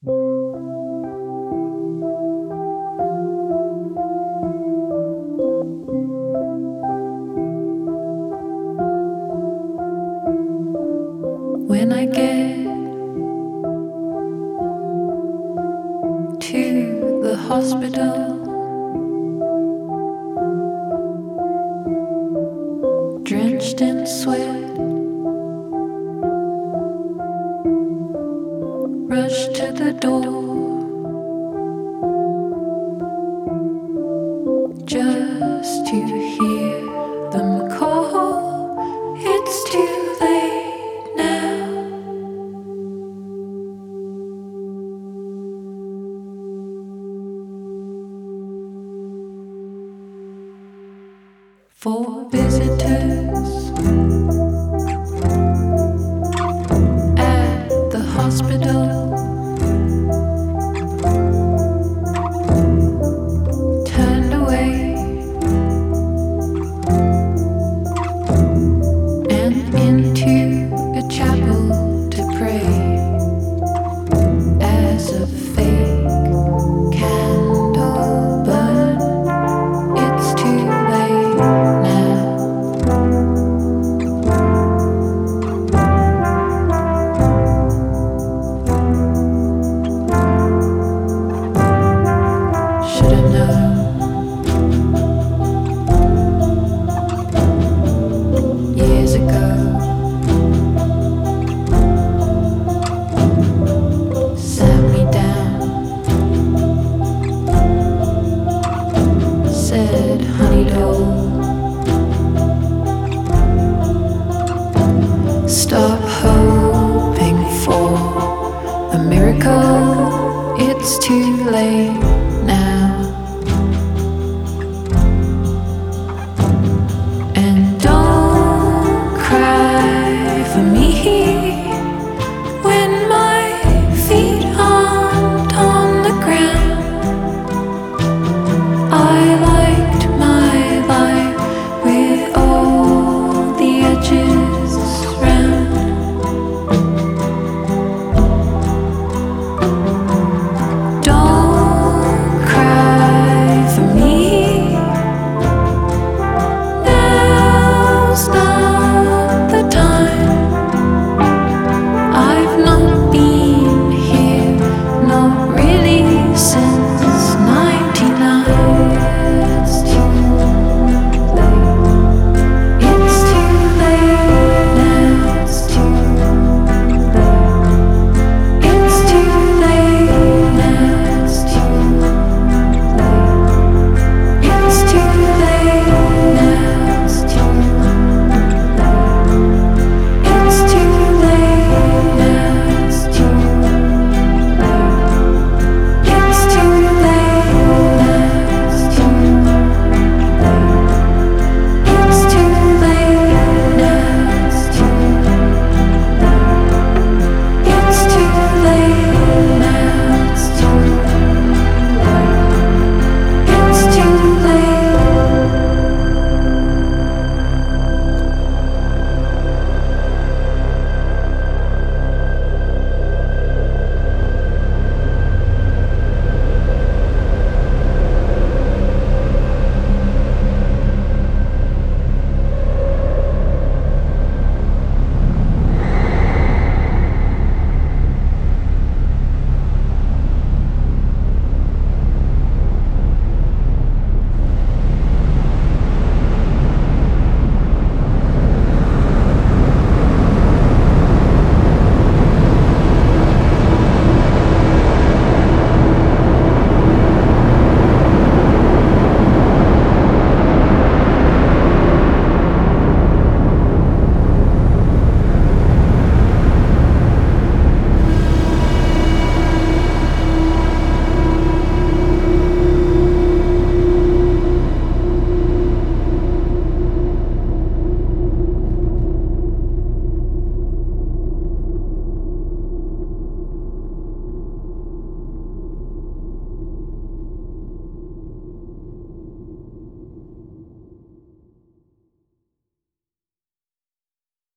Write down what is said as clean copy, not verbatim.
When I get to the hospital, drenched in sweat, rush to the door just to hear them call. It's too late now. For visitors at the hospital, turned away and into a chapel to pray as a fake candle burn. It's too late now. Should have known years ago. Sat me down, said, honey doll, stop hoping for a miracle. It's too late now.